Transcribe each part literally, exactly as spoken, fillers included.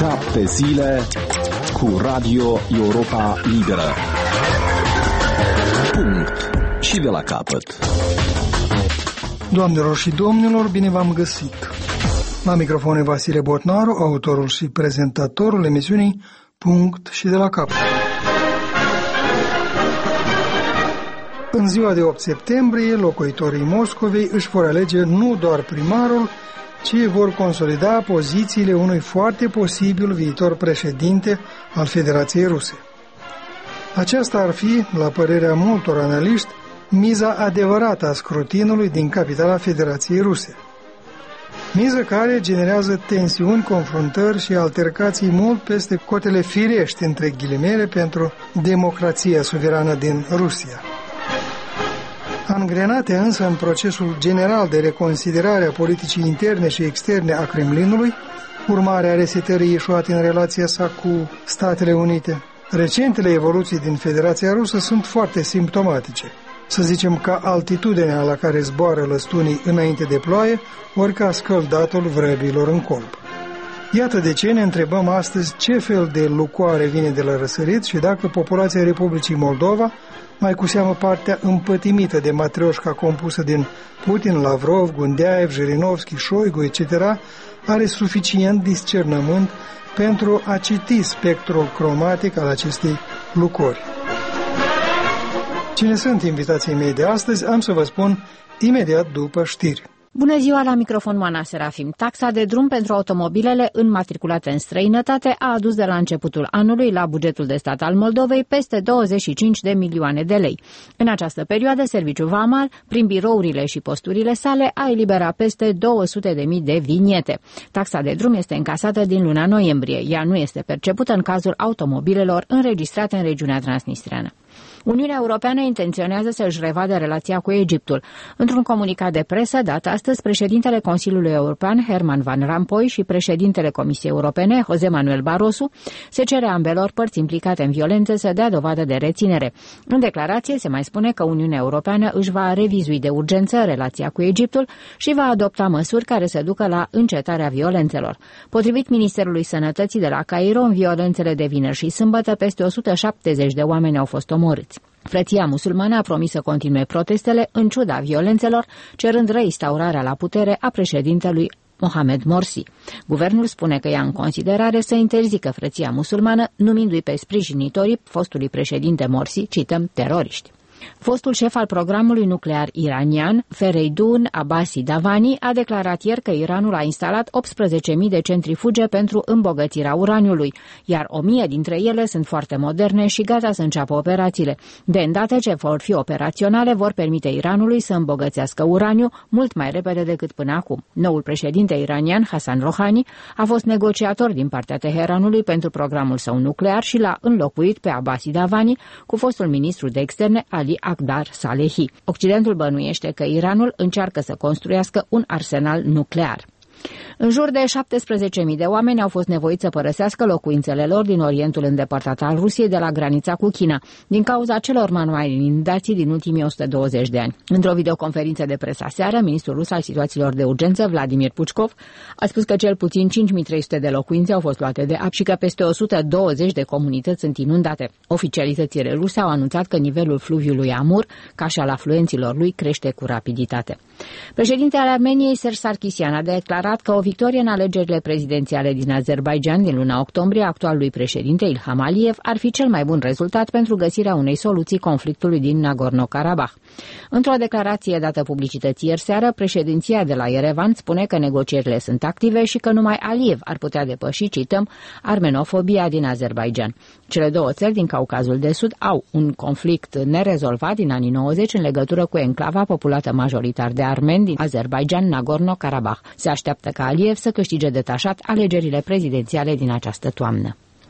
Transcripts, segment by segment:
Șapte zile cu Radio Europa Liberă. Punct. Și de la capăt. Doamnelor și domnilor, bine v-am găsit. La microfon e Vasile Botnaru, autorul și prezentatorul emisiunii Punct și de la capăt. În ziua de opt septembrie, locuitorii Moscovei își vor alege nu doar primarul, ci vor consolida pozițiile unui foarte posibil viitor președinte al Federației Ruse. Aceasta ar fi, la părerea multor analiști, miza adevărată a scrutinului din capitala Federației Ruse. Miză care generează tensiuni, confruntări și altercații mult peste cotele firești, între ghilimele, pentru democrația suverană din Rusia. Angrenate însă în procesul general de reconsiderare a politicii interne și externe a Kremlinului, urmare a resetării ieșuate în relația sa cu Statele Unite, recentele evoluții din Federația Rusă sunt foarte simptomatice. Să zicem ca altitudinea la care zboară lăstunii înainte de ploaie, ori ca scăldatul vrăbilor în colb. Iată de ce ne întrebăm astăzi ce fel de lucoare vine de la răsărit și dacă populația Republicii Moldova, mai cu seamă partea împătimită de matrioșca compusă din Putin, Lavrov, Gundeaev, Jirinovski, Șoigu, et cetera, are suficient discernământ pentru a citi spectrul cromatic al acestei lucori. Cine sunt invitații mei de astăzi, am să vă spun imediat după știri. Bună ziua, la microfon Moana Serafim. Taxa de drum pentru automobilele înmatriculate în străinătate a adus de la începutul anului la bugetul de stat al Moldovei peste douăzeci și cinci de milioane de lei. În această perioadă, Serviciul Vamal, prin birourile și posturile sale, a eliberat peste două sute de mii de viniete. Taxa de drum este încasată din luna noiembrie. Ea nu este percepută în cazul automobilelor înregistrate în regiunea transnistreană. Uniunea Europeană intenționează să-și revadă relația cu Egiptul. Într-un comunicat de presă dat astăzi, președintele Consiliului European, Herman Van Rompuy, și președintele Comisiei Europene, José Manuel Barroso, se cere ambelor părți implicate în violență să dea dovadă de reținere. În declarație se mai spune că Uniunea Europeană își va revizui de urgență relația cu Egiptul și va adopta măsuri care să ducă la încetarea violențelor. Potrivit Ministerului Sănătății de la Cairo, în violențele de vineri și sâmbătă, peste o sută șaptezeci de oameni au fost omorâți. Frăția musulmană a promis să continue protestele în ciuda violențelor, cerând reinstaurarea la putere a președintelui Mohamed Morsi. Guvernul spune că ia în considerare să interzică Frăția musulmană, numindu-i pe sprijinitorii fostului președinte Morsi, cităm, teroriști. Fostul șef al programului nuclear iranian, Fereidun Abbasi Davani, a declarat ieri că Iranul a instalat optsprezece mii de centrifuge pentru îmbogățirea uraniului, iar o mie dintre ele sunt foarte moderne și gata să înceapă operațiile. De îndată ce vor fi operaționale, vor permite Iranului să îmbogățească uraniu mult mai repede decât până acum. Noul președinte iranian, Hassan Rouhani, a fost negociator din partea Teheranului pentru programul său nuclear și l-a înlocuit pe Abbasi Davani cu fostul ministru de externe Ali Akbar Salehi. Occidentul bănuiește că Iranul încearcă să construiască un arsenal nuclear. În jur de șaptesprezece mii de oameni au fost nevoiți să părăsească locuințele lor din Orientul îndepărtat al Rusiei de la granița cu China, din cauza celor manuale inundații din ultimii o sută douăzeci de ani. Într-o videoconferință de presă aseară, ministrul rus al situațiilor de urgență, Vladimir Puchkov, a spus că cel puțin cinci mii trei sute de locuințe au fost luate de apă și că peste o sută douăzeci de comunități sunt inundate. Oficialitățile ruse au anunțat că nivelul fluviului Amur, ca și al afluenților lui, crește cu rapiditate. Președintele Armeniei, Serge Sarkisian, a declarat că o victorie în alegerile prezidențiale din Azerbaidjan din luna octombrie actualului președinte Ilham Aliyev ar fi cel mai bun rezultat pentru găsirea unei soluții conflictului din Nagorno-Karabakh. Într-o declarație dată publicității ieri seară, președinția de la Yerevan spune că negocierile sunt active și că numai Aliyev ar putea depăși, cităm, armenofobia din Azerbaidjan. Cele două țări din Caucazul de Sud au un conflict nerezolvat din anii nouăzeci în legătură cu enclava populată majoritar de armeni din Azerbaidjan, Nagorno-Karabakh. Se așteaptă ca Aliyev să câștige detașat alegerile prezidențiale din această toamnă.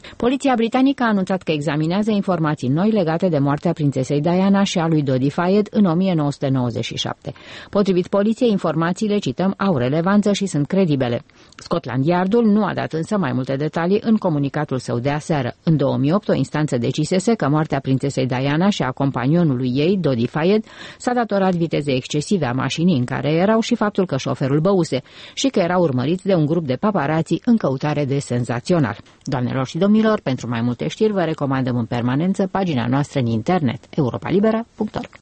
Poliția britanică a anunțat că examinează informații noi legate de moartea prințesei Diana și a lui Dodi Fayed în o mie nouă sute nouăzeci și șapte. Potrivit poliției, informațiile, cităm, au relevanță și sunt credibile. Scotland Yardul nu a dat însă mai multe detalii în comunicatul său de aseară. În două mii opt, o instanță decisese că moartea prințesei Diana și a companionului ei, Dodi Fayed, s-a datorat vitezei excesive a mașinii în care erau și faptul că șoferul băuse și că erau urmăriți de un grup de paparații în căutare de senzațional. Doamnelor și domnilor, pentru mai multe știri vă recomandăm în permanență pagina noastră în internet europa libera punct org.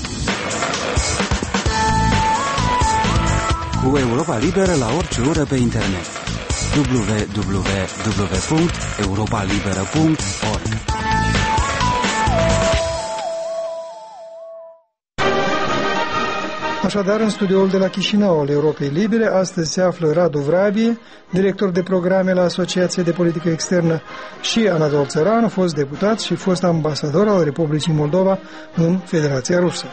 Cu Europa Liberă la orice oră pe internet. w w w punct europa liberă punct org. Așadar, în studioul de la Chișinău al Europei Libere, astăzi se află Radu Vrabie, director de programe la Asociația de Politică Externă, și Anatol Țăranu, fost deputat și fost ambasador al Republicii Moldova în Federația Rusă.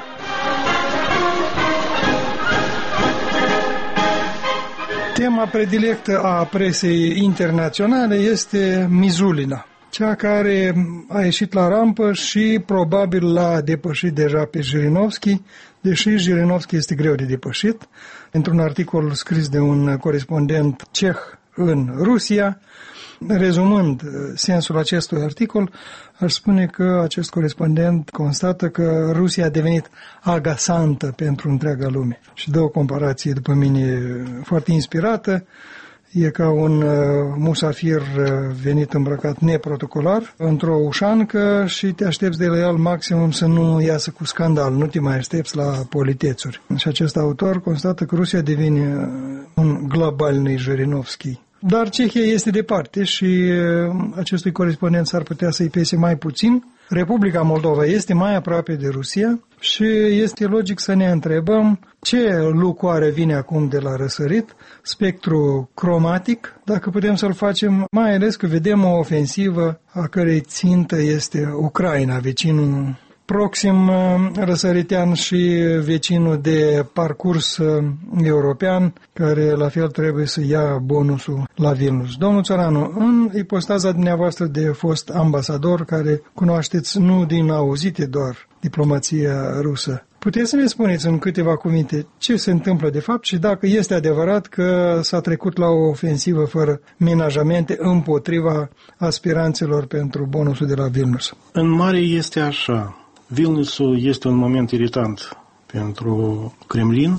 Tema predilectă a presei internaționale este Mizulina, cea care a ieșit la rampă și probabil l-a depășit deja pe Jirinovski, deși Jirinovski este greu de depășit. Într-un articol scris de un corespondent ceh în Rusia, rezumând sensul acestui articol, aș spune că acest corespondent constată că Rusia a devenit agasantă pentru întreaga lume. Și dă o comparație, după mine, foarte inspirată. E ca un uh, musafir uh, venit îmbrăcat neprotocolar într-o ușancă și te aștepți de la el maximum să nu iasă cu scandal, nu te mai aștepți la politețuri. Și acest autor constată că Rusia devine uh, un globalny Jirinovski. Dar Cehia este departe și uh, acestui corespondent s-ar putea să-i pese mai puțin. Republica Moldova este mai aproape de Rusia și este logic să ne întrebăm ce lucoare vine acum de la răsărit, spectru cromatic, dacă putem să-l facem, mai ales că vedem o ofensivă a cărei țintă este Ucraina, vecinul proxim răsăritean și vecinul de parcurs european, care la fel trebuie să ia bonusul la Vilnius. Domnul Țăranu, în ipostaza dumneavoastră de fost ambasador, care cunoașteți nu din auzite doar diplomația rusă, puteți să ne spuneți în câteva cuvinte ce se întâmplă de fapt și dacă este adevărat că s-a trecut la o ofensivă fără menajamente împotriva aspiranților pentru bonusul de la Vilnius? În mare este așa. Vilniusul este un moment irritant pentru Kremlin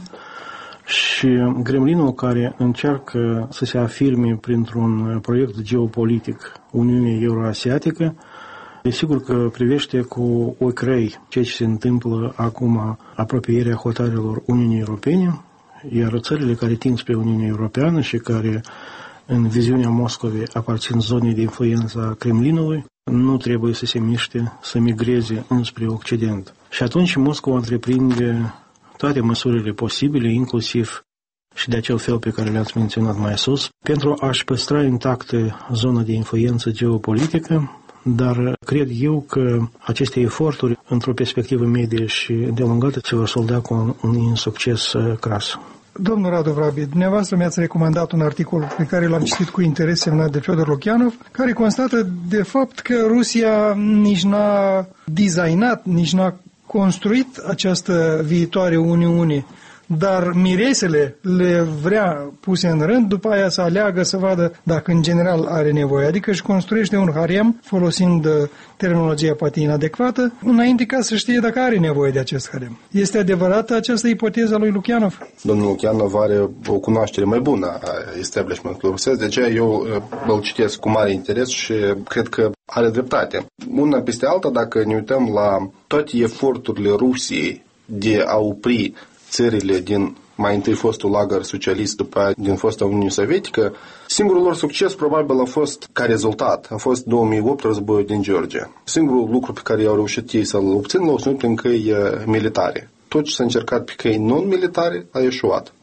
și Kremlinul, care încearcă să se afirme printr-un proiect geopolitic Uniunea Euroasiatică, desigur că privește cu ochi răi ceea ce se întâmplă acum, apropierea hotarelor Uniunii Europene, iar țările care tind spre Uniunea Europeană și care în viziunea Moscovei aparțin zonei de influență a Kremlinului, nu trebuie să se miște, să migreze înspre Occident. Și atunci Moscova întreprinde toate măsurile posibile, inclusiv și de acel fel pe care le-ați menționat mai sus, pentru a-și păstra intactă zona de influență geopolitică, dar cred eu că aceste eforturi, într-o perspectivă medie și îndelungată, se vor solda cu un insucces cras. Domnul Radu Vrabie, dumneavoastră mi-ați recomandat un articol pe care l-am citit cu interes, semnat de Fiodor Lokianov, care constată de fapt că Rusia nici n-a designat, nici n-a construit această viitoare Uniune, dar miresele le vrea puse în rând, după aia să aleagă să vadă dacă în general are nevoie. Adică își construiește un harem, folosind terminologia poate inadecvată, înainte ca să știe dacă are nevoie de acest harem. Este adevărată această ipoteză a lui Lukianov? Domnul Lukianov are o cunoaștere mai bună a establishmentului rusesc, de aceea eu îl citesc cu mare interes și cred că are dreptate. Una peste alta, dacă ne uităm la toate eforturile Rusiei de a opri țările din mai întâi fostul lagăr socialist, după aia din fosta Uniune Sovietică, singurul lor succes probabil a fost, ca rezultat, a fost două mii opt, războiul din Georgia. Singurul lucru pe care au reușit ei să-l obțină l-au obținut prin căi militare. Tot ce s-a încercat pe căi non-militare a eșuat.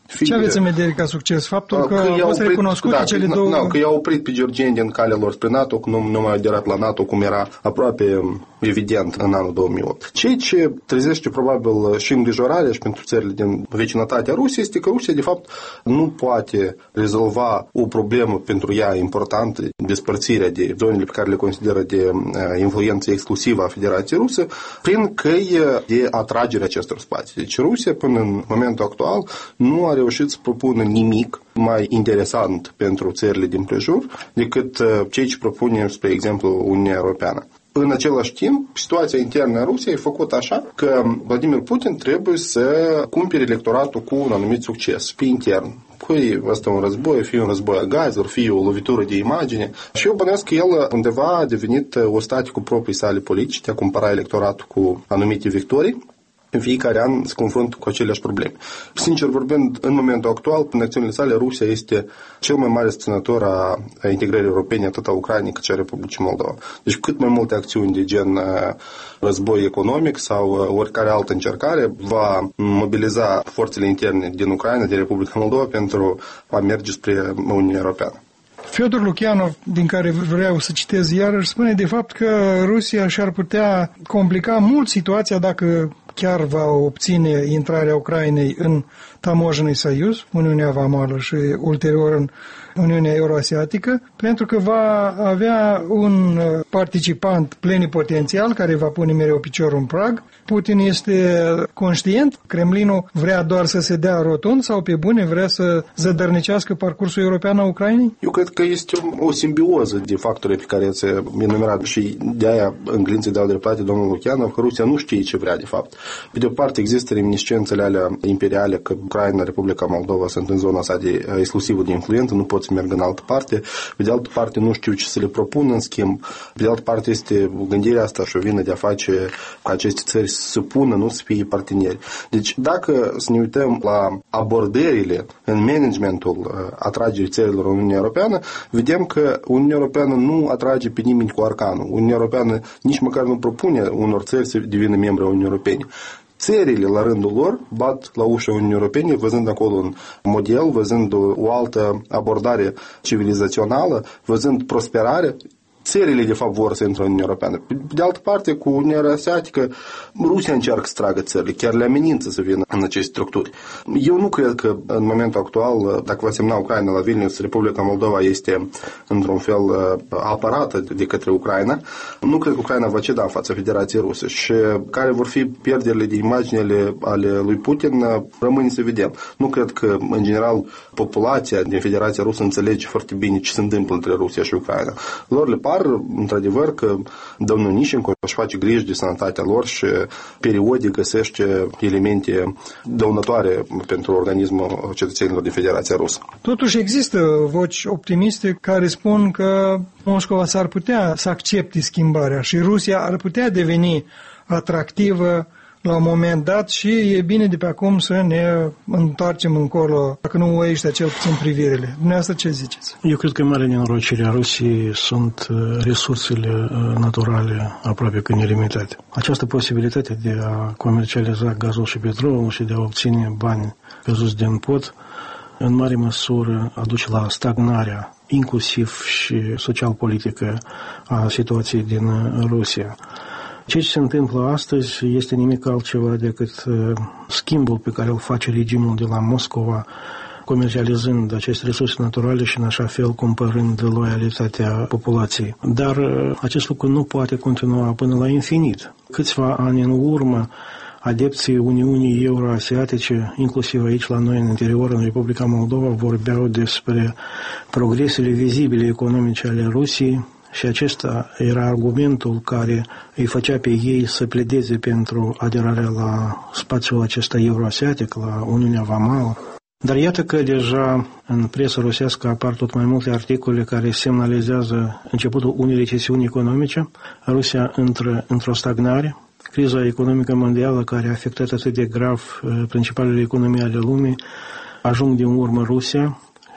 Fie, ce aveți în vedere ca succes? Faptul că, că au fost recunoscute da, cele că, două... Nu, că i-au oprit pe georgieni din calea lor spre NATO, că nu, nu mai au aderat la NATO, cum era aproape evident în anul două mii opt. Ceea ce trezește probabil și îngrijorarea și pentru țările din vecinătatea Rusiei este că Rusia, de fapt, nu poate rezolva o problemă pentru ea importantă, despărțirea de zonele pe care le consideră de influență exclusivă a Federației Ruse, prin căi de atragere acestor spații. Deci Rusia, până în momentul actual, nu a reușit să propună nimic mai interesant pentru țările din prejur decât ceea ce propune, spre exemplu, Uniunea Europeană. În același timp, situația internă a Rusiei e făcută așa că Vladimir Putin trebuie să cumpere electoratul cu un anumit succes pe intern. Fie asta un război, fie un război a gazelor, fie o lovitură de imagine. Și eu bănuiesc că el undeva a devenit ostaticul cu proprii sale politici de a cumpăra electoratul cu anumite victorii. În fiecare an se confruntă cu aceleași probleme. Sincer vorbind, în momentul actual, prin acțiunile sale, Rusia este cel mai mare susținător a, a integrării europene, atât a Ucrainei cât și a Republicii Moldova. Deci cât mai multe acțiuni de gen război economic sau oricare altă încercare va mobiliza forțele interne din Ucraina, din Republica Moldova, pentru a merge spre Uniunea Europeană. Fyodor Lukyanov, din care vreau să citez iarăși, spune de fapt că Rusia și-ar putea complica mult situația dacă chiar va obține intrarea Ucrainei în Tamojenul Soiuz, Uniunea Vamală și ulterior în Uniunea Euroasiatică, pentru că va avea un participant plenipotențial care va pune mereu piciorul în prag. Putin este conștient? Kremlinul vrea doar să se dea rotund sau pe bune vrea să zădărnicească parcursul european a Ucrainei? Eu cred că este o, o simbioză de factori pe care ați enumerat și de-aia în glință dau dreptate domnul Lukyanov că Rusia nu știe ce vrea de fapt. Pe de o parte există reminiscențele alea imperiale că Ucraina, Republica Moldova sunt în zona sa de exclusivă de influență, nu pot să meargă în altă parte. Pe de altă parte nu știu ce să le propun în schimb. Pe de altă parte este gândirea asta și o vină de a face ca aceste țări să pună, nu să fie parteneri. Deci dacă să ne uităm la abordările în managementul atragerii țărilor în Uniunea Europeană, vedem că Uniunea Europeană nu atrage pe nimeni cu arcanul. Uniunea Europeană nici măcar nu propune unor țări să devină membri ai Uniunii Europene. Țările, la rândul lor, bat la ușa Uniunii Europene, văzând acolo un model, văzând o altă abordare civilizațională, văzând prosperare. Țările, de fapt, vor să intre în Uniunea Europeană. De altă parte, cu Uniunea Euroasiatică, Rusia încearcă să tragă țările, chiar le amenință să vină în aceste structuri. Eu nu cred că, în momentul actual, dacă va semna Ucraina la Vilnius, Republica Moldova este, într-un fel, apărată de către Ucraina. Nu cred că Ucraina va ceda în fața Federației Ruse și care vor fi pierderile de imaginele ale lui Putin, rămâne să vedem. Nu cred că, în general, populația din Federația Rusă înțelege foarte bine ce se întâmplă între Rusia și Ucraina. Lor le par, într-adevăr, că domnul Nișenko își face griji de sănătatea lor și periodic găsește elemente dăunătoare pentru organismul cetățenilor din Federația Rusă. Totuși există voci optimiste care spun că Moscova s-ar putea să accepte schimbarea și Rusia ar putea deveni atractivă la un moment dat și e bine de pe acum să ne întoarcem încolo, dacă nu ăștia cel puțin privirile. Dumneavoastră ce ziceți? Eu cred că mare nenorocire a Rusiei sunt resursele naturale aproape că nelimitate. Această posibilitate de a comercializa gazul și petrolul și de a obține bani căzuți din pod, în mare măsură aduce la stagnarea inclusiv și social-politică a situației din Rusia. Ceea ce se întâmplă astăzi este nimic altceva decât schimbul pe care îl face regimul de la Moscova, comercializând aceste resurse naturale și în așa fel cumpărând loialitatea populației. Dar acest lucru nu poate continua până la infinit. Câțiva ani în urmă, adepții Uniunii Euroasiatice, inclusiv aici la noi în interior, în Republica Moldova, vorbeau despre progresele vizibile economice ale Rusiei, și acesta era argumentul care îi făcea pe ei să pledeze pentru aderarea la spațiul acesta euroasiatic, la Uniunea Vamală. Dar iată că deja în presa rusească apar tot mai multe articole care semnalizează începutul unei recesiuni economice. Rusia intră într-o stagnare. Criza economică mondială care a afectat atât de grav principalele economii ale lumii ajung din urmă Rusia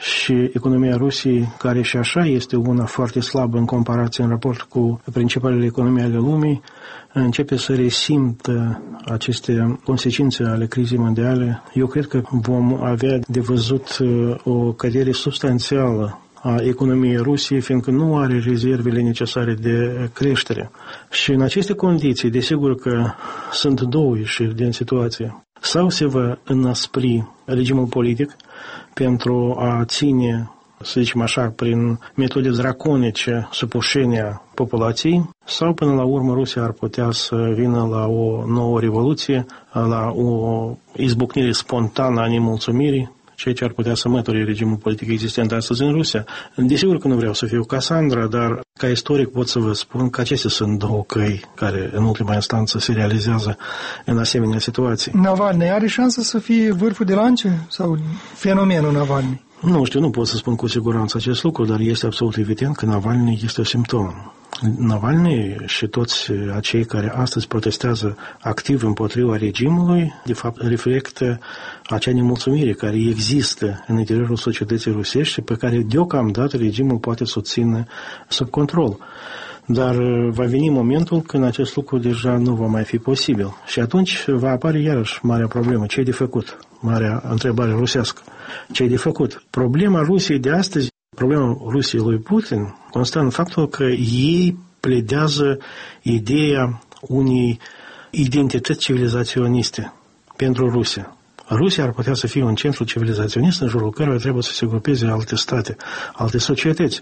și economia Rusiei, care și așa este una foarte slabă în comparație în raport cu principalele economii ale lumii, începe să resimtă aceste consecințe ale crizei mondiale. Eu cred că vom avea de văzut o cădere substanțială a economiei Rusiei, fiindcă nu are rezervele necesare de creștere. Și în aceste condiții, desigur că sunt două ieșiri din situație. Sau se va înăspri regimul politic pentru a ține, să zicem așa, prin metode draconice supușenia populației, sau până la urmă Rusia ar putea să vină la o nouă revoluție, la o izbucnire spontană a nemulțumirii, ceea ce ar putea să măture regimul politic existent astăzi în Rusia. Desigur că nu vreau să fiu Cassandra, dar ca istoric pot să vă spun că acestea sunt două căi care în ultima instanță se realizează în asemenea situații. Navalny are șansă să fie vârful de lance sau fenomenul Navalny? Nu știu, nu pot să spun cu siguranță acest lucru, dar este absolut evident că Navalny este un simptom. Navalny și toți acei care astăzi protestează activ împotriva regimului, de fapt, reflectă acea nemulțumire care există în interiorul societății rusești și pe care deocamdată regimul poate să o țină sub control. Dar va veni momentul când acest lucru deja nu va mai fi posibil. Și atunci va apare iarăși marea problemă. Ce e de făcut? Marea întrebare rusească. Ce e de făcut? Problema Rusiei de astăzi, problema Rusiei lui Putin, constă în faptul că ei pledează ideea unei identități civilizaționiste pentru Rusia. Rusia ar putea să fie un centru civilizaționist în jurul căruia trebuie să se grupeze alte state, alte societăți.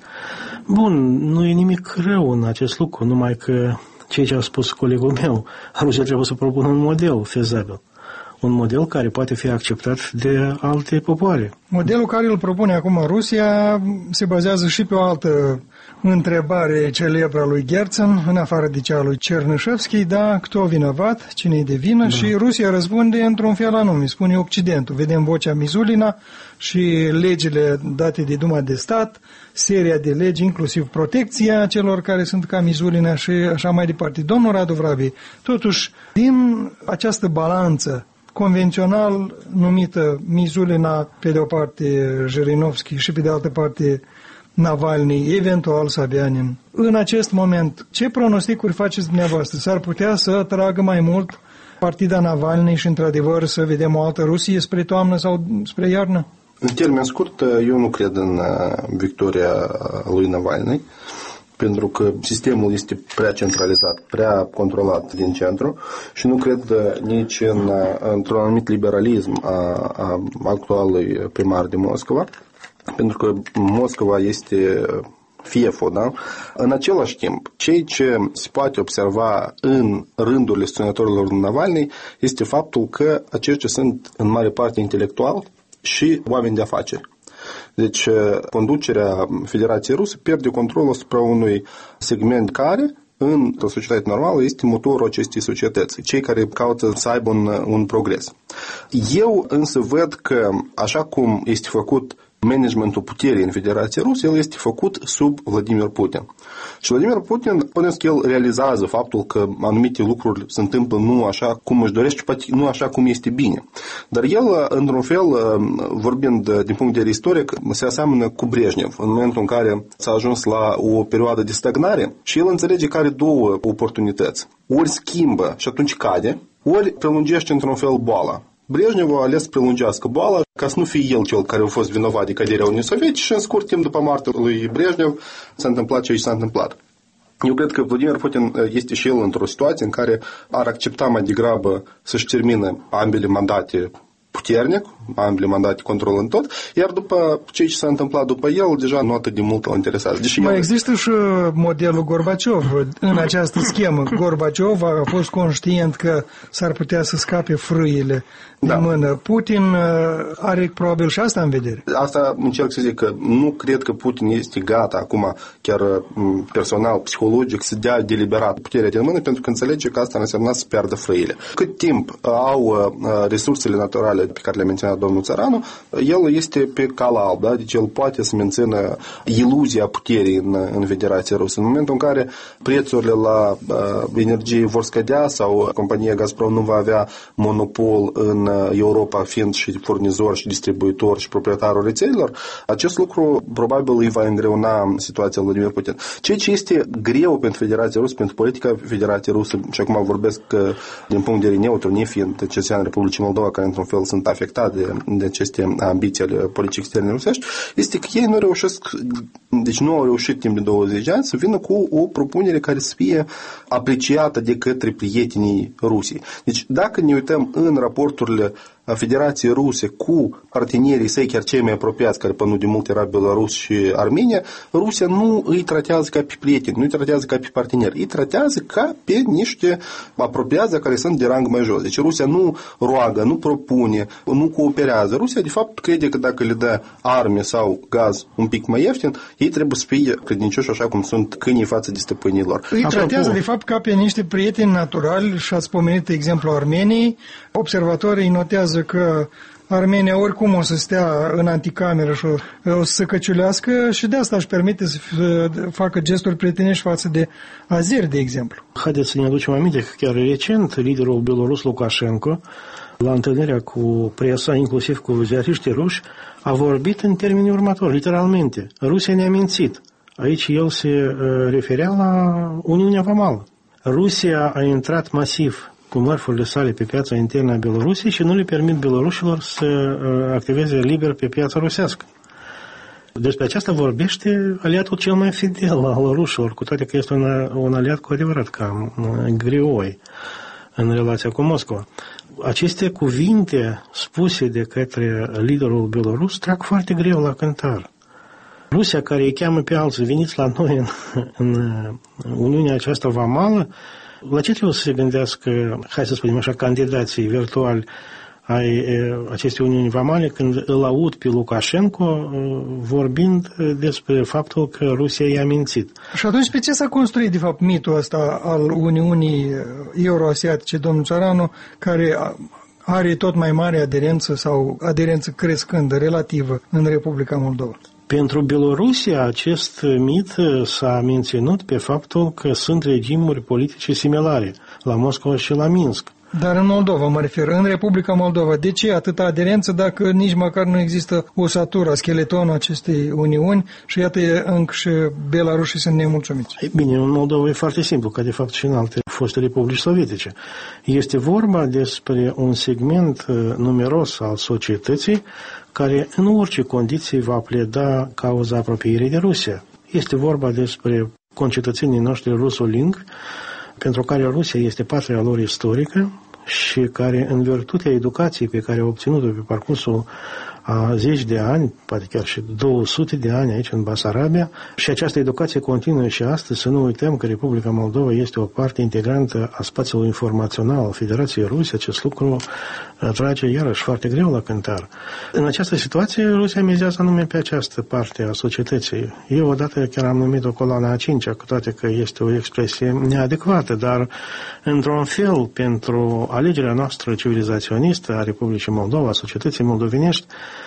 Bun, nu e nimic rău în acest lucru, numai că ceea ce a spus colegul meu, Rusia trebuie să propună un model fezabil. Un model care poate fi acceptat de alte popoare. Modelul care îl propune acum Rusia se bazează și pe o altă întrebare celebră a lui Gerzen, în afară de cea a lui Cernyshevski, da, кто vinovat, cine e de vină, da. Și Rusia răspunde într-un fel anume, spune Occidentul. Vedem vocea Mizulina și legile date de Duma de Stat, seria de legi, inclusiv protecția celor care sunt ca Mizulina și așa mai departe. Domnul Radu Vrabi, totuși, din această balanță convențional numită Mizulina, pe de o parte Jirinovski și pe de altă parte Navalny, eventual Sobyanin. În acest moment, ce pronosticuri faceți dumneavoastră? S-ar putea să atragă mai mult partida Navalny și, într-adevăr, să vedem o altă Rusie spre toamnă sau spre iarnă? În termen scurt, eu nu cred în victoria lui Navalny, pentru că sistemul este prea centralizat, prea controlat din centru și nu cred nici în, într-un anumit liberalism a, a actualului primar de Moscova, pentru că Moscova este fieful, da? În același timp, ceea ce se poate observa în rândurile susținătorilor lui Navalny este faptul că aceștia sunt în mare parte intelectuali și oameni de afaceri. Deci, conducerea Federației Ruse pierde controlul asupra unui segment care, în o societate normală, este motorul acestei societăți, cei care caută să aibă un, un progres. Eu însă văd că, așa cum este făcut managementul puterii în Federația Rusă, el este făcut sub Vladimir Putin. Și Vladimir Putin, până că el realizează faptul că anumite lucruri se întâmplă nu așa cum își dorește, poate nu așa cum este bine. Dar el, într-un fel, vorbind din punct de vedere istoric, se aseamănă cu Brejnev, în momentul în care s-a ajuns la o perioadă de stagnare și el înțelege că are două oportunități. Ori schimbă și atunci cade, ori prelungește într-un fel boala. Brejnev a ales să prelungească boala ca să nu fie el cel care a fost vinovat de căderea Uniunii Sovietice și în scurt timp după moartea lui Brejnev s-a întâmplat ceea ce s-a întâmplat. Eu cred că Vladimir Putin este și el într-o situație în care ar accepta mai degrabă să-și termină ambele mandate puternic, ambele mandate controlând tot, iar după ce s-a întâmplat după el, deja nu atât de mult îl interesează. Deși mai el... există și modelul Gorbaciov. În această schemă, Gorbaciov a fost conștient că s-ar putea să scape frâile da. din mână. Putin are probabil și asta în vedere. Asta încerc să zic că nu cred că Putin este gata acum, chiar personal, psihologic, să dea deliberat puterea din mână, pentru că înțelege că asta înseamnă să piardă frâile. Cât timp au resursele naturale principale pe care le-a menționat domnul Țăranu, el este pe cal alb, da? Deci el poate să mențină iluzia puterii în, în Federația Rusă. În momentul în care prețurile la uh, energie vor scădea sau compania Gazprom nu va avea monopol în Europa, fiind și furnizor și distribuitor și proprietarul rețelelor, acest lucru probabil îi va îngreuna situația lui Vladimir Putin. Ceea ce este greu pentru Federația Rusă, pentru politica Federației Rusă, și acum vorbesc din punct de vedere neutru, nefiind cetățean Republicii Moldova, care într-un fel sunt afectați de, de aceste ambiții ale politicii externe rusești, este că ei nu reușesc, deci nu au reușit timp de douăzeci de ani să vină cu o propunere care să fie apreciată de către prietenii Rusiei. Deci dacă ne uităm în raporturile Federației Ruse cu partenerii săi, chiar cei mai apropiați, care până de mult era Belarus și Armenia, Rusia nu îi tratează ca pe prieteni, nu îi tratează ca pe parteneri, îi tratează ca pe niște apropiați care sunt de rang mai jos. Deci Rusia nu roagă, nu propune, nu cooperează. Rusia, de fapt, crede că dacă le dă arme sau gaz un pic mai ieftin, ei trebuie să fie credincioși așa cum sunt câinii față de stăpânilor. Îi tratează, de fapt, ca pe niște prieteni naturali și ați pomenit exemplu Armeniei. Observatorii notează că Armenia oricum o să stea în anticameră și o să se căciulească și de asta își permite să facă gesturi prietenești față de azeri, de exemplu. Haideți să ne aducem aminte că chiar recent liderul belorus Lukashenko, la întâlnirea cu presa, inclusiv cu ziariștii ruși, a vorbit în termenii următori, literalmente. Rusia ne-a mințit. Aici el se referea la Uniunea Vamală. Rusia a intrat masiv cu mărfurile sale pe piața internă a Belorusiei și nu le permit belorușilor să activeze liber pe piața rusească. Despre aceasta vorbește aliatul cel mai fidel al rușilor, cu toate că este un, un aliat cu adevărat cam greoi în relația cu Moscova. Aceste cuvinte spuse de către liderul belorus trag foarte greu la cântar. Rusia, care îi cheamă pe alții, veniți la noi în, în Uniunea aceasta vamală, la ce trebuie să se gândească, hai să spunem așa, candidații virtuali ai acestei Uniuni Vamale când îl aud pe Lukashenko vorbind despre faptul că Rusia i-a mințit? Și atunci pe ce s-a construit, de fapt, mitul ăsta al Uniunii Euroasiatice, domnul Țăranu, care are tot mai mare aderență sau aderență crescândă, relativă, în Republica Moldova? Pentru Belorusia, acest mit s-a menținut pe faptul că sunt regimuri politice similare la Moscova și la Minsk. Dar în Moldova, mă refer, în Republica Moldova, de ce atâta aderență dacă nici măcar nu există osatura, skeletonul acestei uniuni și iată încă și belarușii sunt nemulțumiți? Ei bine, în Moldova e foarte simplu, ca de fapt și în alte foste republici sovietice. Este vorba despre un segment numeros al societății care în orice condiții va pleda cauza apropierii de Rusia. Este vorba despre concetățenii noștri rusolingvi, pentru care Rusia este patria lor istorică și care, în virtutea educației pe care au obținut-o pe parcursul a zeci de ani, poate chiar și două sute de ani aici în Basarabia, și această educație continuă și astăzi. Să nu uităm că Republica Moldova este o parte integrantă a spațiului informațional al Federației Ruse. Acest lucru trage iarăși foarte greu la cântar. În această situație, Rusia mizează anume pe această parte a societății. Eu odată chiar am numit-o coloana a cincea, cu toate că este o expresie neadecvată, dar într-un fel, pentru alegerea noastră civilizaționistă a Republicii Moldova, a societății moldovenești,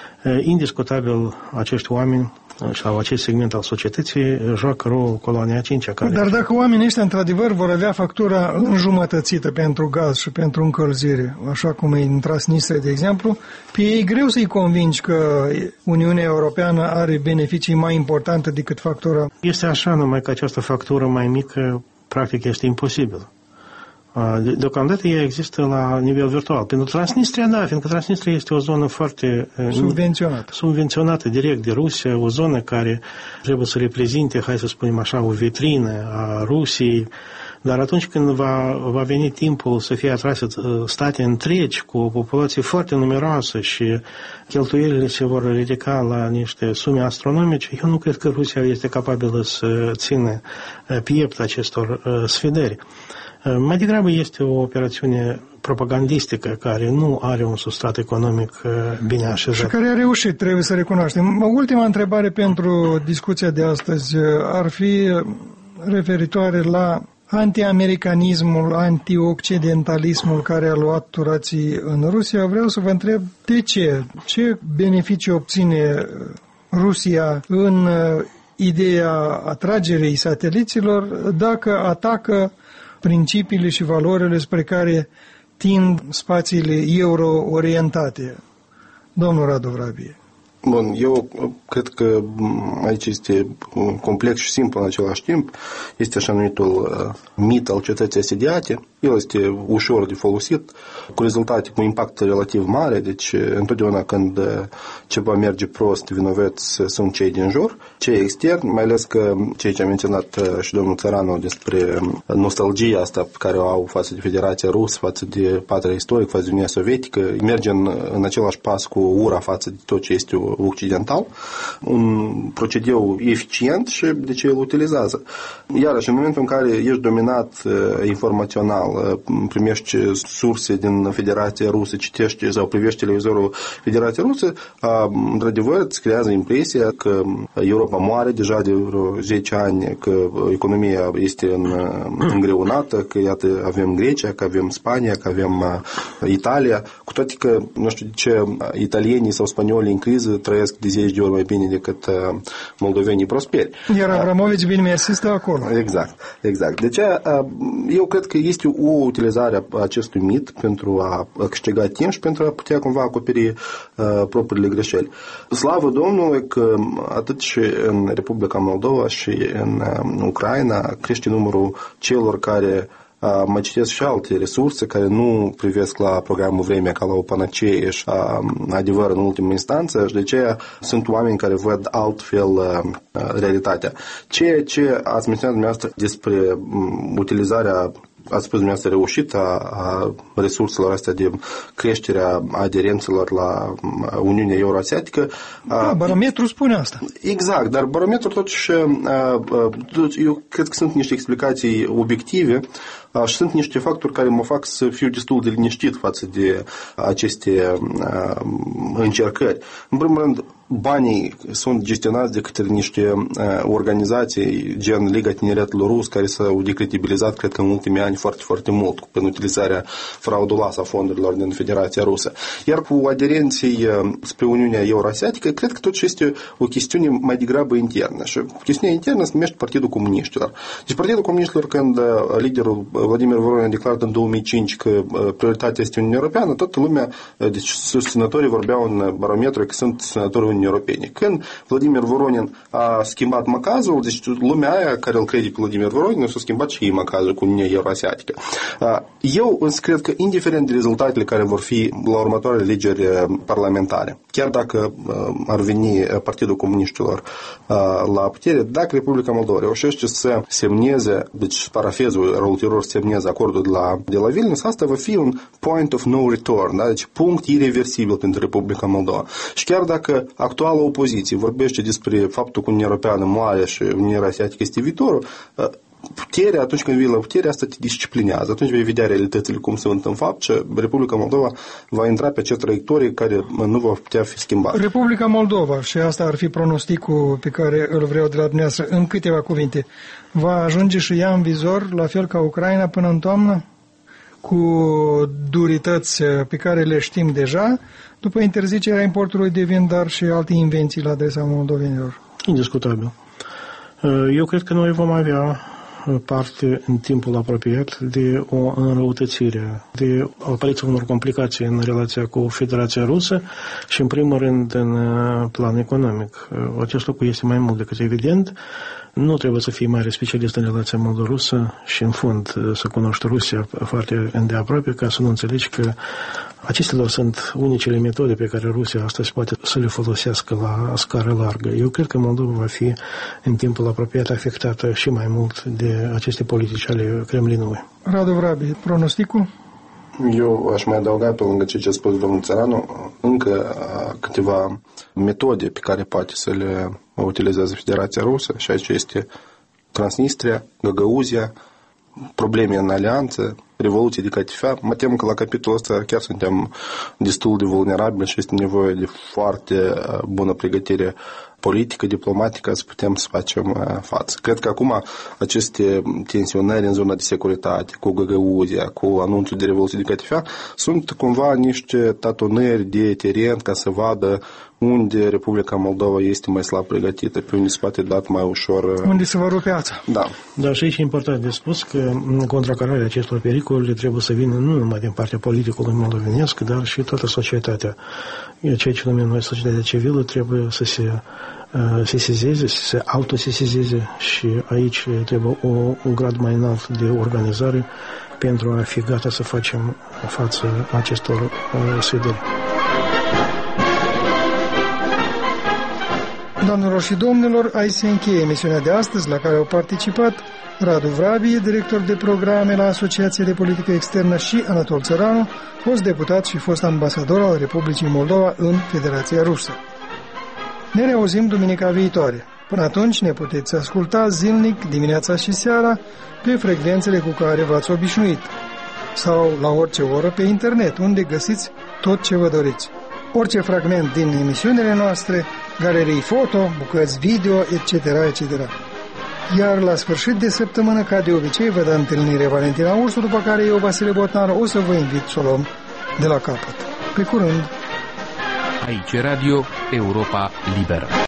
indiscutabil acești oameni sau acest segment al societății joacă rolul coloania a cincea. Care... Dar dacă oamenii ăștia într-adevăr vor avea factura înjumătățită pentru gaz și pentru încălzire, așa cum e în Transnistria, de exemplu, pe ei greu să-i convingi că Uniunea Europeană are beneficii mai importante decât factura. Este așa, numai că această factură mai mică practic este imposibilă. Deocamdată ea există la nivel virtual. Pentru Transnistria, da, fiindcă Transnistria este o zonă foarte subvenționată. subvenționată direct de Rusia, o zonă care trebuie să reprezinte, hai să spunem așa, o vitrină a Rusiei, dar atunci când va, va veni timpul să fie atrase state întregi cu o populație foarte numeroasă și cheltuielile se vor ridica la niște sume astronomice, eu nu cred că Rusia este capabilă să țină piept acestor sfidări. Mai degrabă este o operațiune propagandistică care nu are un substrat economic bine așezat. Și care a reușit, trebuie să recunoaștem. Ultima întrebare pentru discuția de astăzi ar fi referitoare la anti-americanismul, anti-occidentalismul care a luat turații în Rusia, vreau să vă întreb de ce? Ce beneficii obține Rusia în ideea atragerii sateliților dacă atacă principiile și valorile spre care tind spațiile euro-orientate? Domnul Radu Vrabie. Bun, eu cred că aici este complex și simplu în același timp. Este așa numitul mit al cetății asediate. El este ușor de folosit, cu rezultate, cu impact relativ mare. Deci, întotdeauna când ceva merge prost, vinovați sunt cei din jur, cei externi, mai ales că ceea ce a menționat și domnul Țăranu despre nostalgia asta pe care o au față de Federația Rusă, față de patria istorică, față de Uniunea Sovietică, merge în, în același pas cu ura față de tot ce este occidental, un procedeu eficient și de ce îl utilizează. Iarăși, în momentul în care ești dominat uh, informațional, uh, primești surse din Federația Rusă, citești sau privești televizorul Federației Rusă, uh, într-adevăr îți creează impresia că Europa moare deja de vreo zece ani, că economia este în, îngreunată, că iată avem Grecia, că avem Spania, că avem uh, Italia, cu toate că, nu știu de ce, italienii sau spaniolii în criză trăiesc de zece de ori mai bine decât uh, moldovenii prosperi. Iar Abramovici bine mersi stă acolo. Exact, exact. Deci uh, eu cred că este o utilizare a acestui mit pentru a câștiga timp și pentru a putea cumva acoperi uh, propriile greșeli. Slavă Domnului că atât și în Republica Moldova și în uh, Ucraina crește numărul celor care mai citesc și alte resurse care nu privesc la programul Vremea ca la o panacee și adevăr în ultimă instanță și de aceea sunt oameni care văd altfel realitatea. Ceea ce ați menționat dumneavoastră despre utilizarea, ați spus dumneavoastră, reușită a resurselor astea de creșterea aderențelor la Uniunea Euroasiatică. Da, barometrul spune asta. Exact, dar barometrul totuși, eu cred că sunt niște explicații obiective și sunt niște factori care mă fac să fiu destul de liniștit față de aceste încercări. În primul rând, banii sunt gestionați de către niște uh, organizații gen Liga Tineretului Rus, care s-au decredibilizat, cred că în ultimii ani foarte, foarte mult prin utilizarea frauduloasă a fondurilor din Federația Rusă. Iar cu aderenții uh, spre Uniunea Euroasiatică, cred că totuși este o chestiune mai degrabă internă. Și chestiunea internă se numește Partidul Comuniștilor. Deci Partidul Comuniștilor, când uh, liderul Vladimir Voronin a declarat în două mii cinci că uh, prioritatea este Uniunea Europeană, toată lumea, uh, deci susținătorii vorbeau în barometru că sunt susținătorii Uniunii Europene. Când Vladimir Voronin a schimbat macazul, deci lumea aia care îl crede pe Vladimir Voronin s-a schimbat și ei macazul cu Uniunea Euroasiatică. Eu însă cred că, indiferent de rezultatele care vor fi la următoarele alegeri parlamentare, chiar dacă ar veni Partidul Comuniștilor la putere, dacă Republica Moldova reușește să semneze, deci parafezul ulterior să semneze acordul de la, de la Vilnius, asta va fi un point of no return, da? Deci punct irreversibil pentru Republica Moldova. Și chiar dacă actuala opoziție vorbește despre faptul că Uniunea Europeană moare și Uniunea Asiatică este viitorul, puterea, atunci când vii la putere, asta te disciplinează. Atunci vei vedea realitățile cum sunt în fapt și Republica Moldova va intra pe acea traiectorie care nu va putea fi schimbată. Republica Moldova, și asta ar fi pronosticul pe care îl vreau de la dumneavoastră, în câteva cuvinte, va ajunge și ea în vizor, la fel ca Ucraina, până în toamnă? Cu durități pe care le știm deja, după interzicerea importului de vin, dar și alte invenții la adresa moldovenilor. Indiscutabil. Eu cred că noi vom avea parte în timpul apropiat de o înrăutățire, de apariția unor complicații în relația cu Federația Rusă și, în primul rând, în plan economic. Acest lucru este mai mult decât evident. Nu trebuie să fii mare specialist în relația moldo-rusă și, în fond, să cunoști Rusia foarte îndeaproape ca să nu înțelegi că acestea sunt unicele metode pe care Rusia astăzi poate să le folosească la scară largă. Eu cred că Moldova va fi în timpul apropiat afectată și mai mult de aceste politici ale Kremlinului. Radu Vrabie, pronosticul? Eu aș mai adăuga, pe lângă ce a spus domnul Țăranu, încă câteva metode pe care poate să le utilizează Federația Rusă, și aici este Transnistria, Găgăuzia, probleme în alianță, revoluție de catifea. Mă tem că la capitolul ăsta chiar suntem destul de vulnerabili și este nevoie de foarte bună pregătire politică, diplomatică să putem să facem față. Cred că acum aceste tensionări în zona de securitate, cu Găgăuzia, cu anunțul de revoluție de Catifea, sunt cumva niște tatonări de teren ca să vadă unde Republica Moldova este mai slab pregătită, pe unde se poate dat mai ușor... Unde se va rupe piața. Da. Dar și aici e important de spus că contracararea acestor pericole trebuie să vină nu numai din partea politicului moldovenesc, dar și toată societatea. Ceea ce numim noi societatea civilă trebuie să se sesizeze, să se autosesizeze și aici trebuie o, un grad mai înalt de organizare pentru a fi gata să facem față acestor uh, sfidări. Doamnelor și domnilor, aici se încheie emisiunea de astăzi, la care au participat Radu Vrabie, director de programe la Asociația de Politică Externă, și Anatol Țăranu, fost deputat și fost ambasador al Republicii Moldova în Federația Rusă. Ne reauzim duminica viitoare. Până atunci ne puteți asculta zilnic, dimineața și seara, pe frecvențele cu care v-ați obișnuit, sau la orice oră pe internet, unde găsiți tot ce vă doriți. Orice fragment din emisiunile noastre, galerii foto, bucăți video, et cetera, et cetera. Iar la sfârșit de săptămână, ca de obicei, vă dă întâlnire Valentina Ursu, după care eu, Vasile Botnar, o să vă invit să o luăm de la capăt. Pe curând! Aici Radio Europa Liberă.